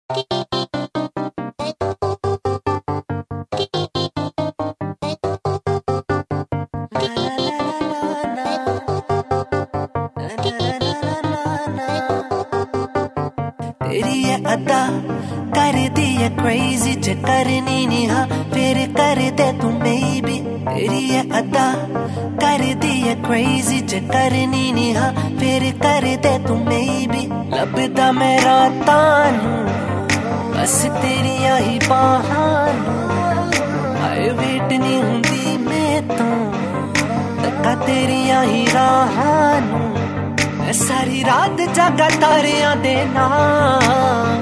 तेरी ये अदा कर दी है क्रेजी, जे करनी नहीं हाँ फिर कर दे तू बेबी। तेरी ये अदा कर दी है क्रेजी, जे करनी नहीं हाँ फिर कर दे तू बेबी। लभदा मेरा तानू बस तेरिया ही बाहानू, हाय वेट नहीं हुंदी मैं तो तक्का तेरिया ही राहानू। मैं सारी रात जागा तारियां दे नाल,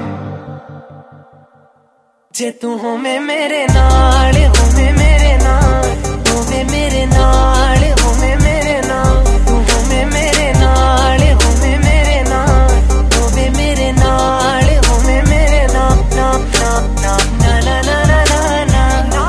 जे तू होवे मेरे नाल, होवे मेरे नाल, होवे मेरे नाल, होवे मेरे नाल, तू होवे मेरे नाल, होवे मेरे नाल, होवे मेरे नाल, होवे मेरे नाल, ना ना ना ना ना ना ना ना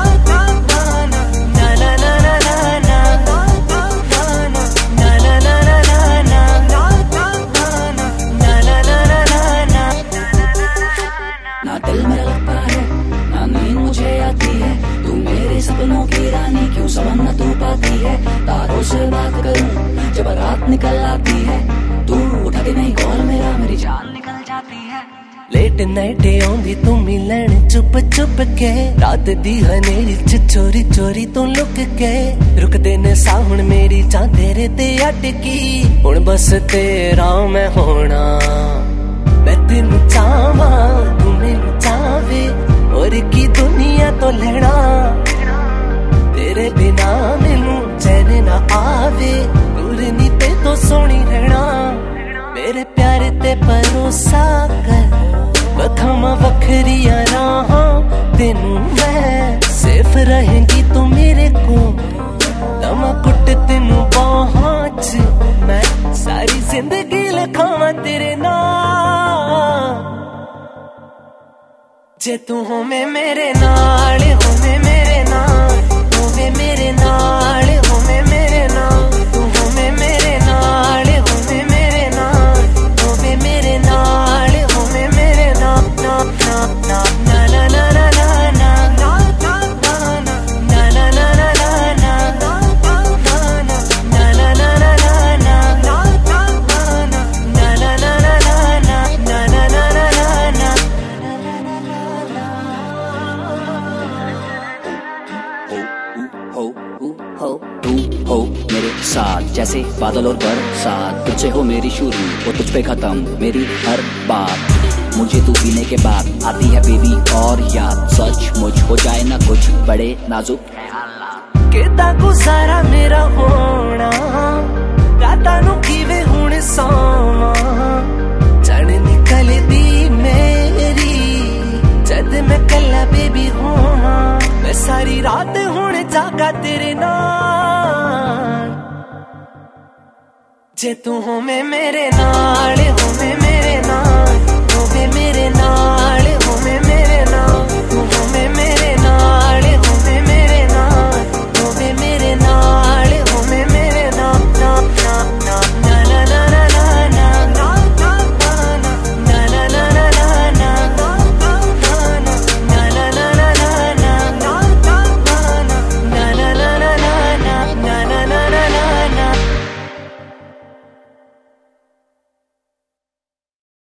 सपनों की रानी, क्यों समझ न तू पाती है। तारों से बात करूं जब रात निकल आती है, तू उठाती नहीं कॉल मेरा, मेरी जान निकल जाती है। लेट नाइट आउंदी तू मिलन चुप चुप के, रात दी हनेरी च चोरी चोरी तू लुक के। रुकदे ने साहुण मेरी जां तेरे ते अटकी, हुण बस तेरा मैं होना। मैं तेनू चाहवां तू मैनू चाहे, और की दुनिया तो लेना। तेरे बिना मैनू चैन ना आवे, दूर नी ते तो सोनी रहना। मेरे प्यार ते भरोसा कर, वखावां वखरिया राहां तेनू मैं। सेफ रहेंगी तू मेरे को, लम्हा कुट तेनू बाहां च मैं। सारी जिंदगी लखावां तेरे नाल, जे तू होवे मेरे नाल, होवे मेरे नाल, होवे मेरे नाल, होवे मेरे नाल, तू होवे मेरे नाल, होवे मेरे नाल, होवे मेरे नाल, होवे मेरे नाल, ना ना ना ना ना ना ना ना साथ जैसे बादल और बरसात, तुझसे हो मेरी शुरू और तुझ पे खत्म मेरी हर बात। मुझे तू पीने के बाद आती है बेबी और याद, सच मुझ हो जाए ना कुछ बड़े नाजुक किदा गुजारा मेरा होना। रातां नूं किवें हुण सोवां, चढ़ निकलदी मेरी जद मैं कल्ला बेबी होवां। मैं सारी रात हुण जागा तेरे नाल, जे तू होवे मेरे नाल, होवे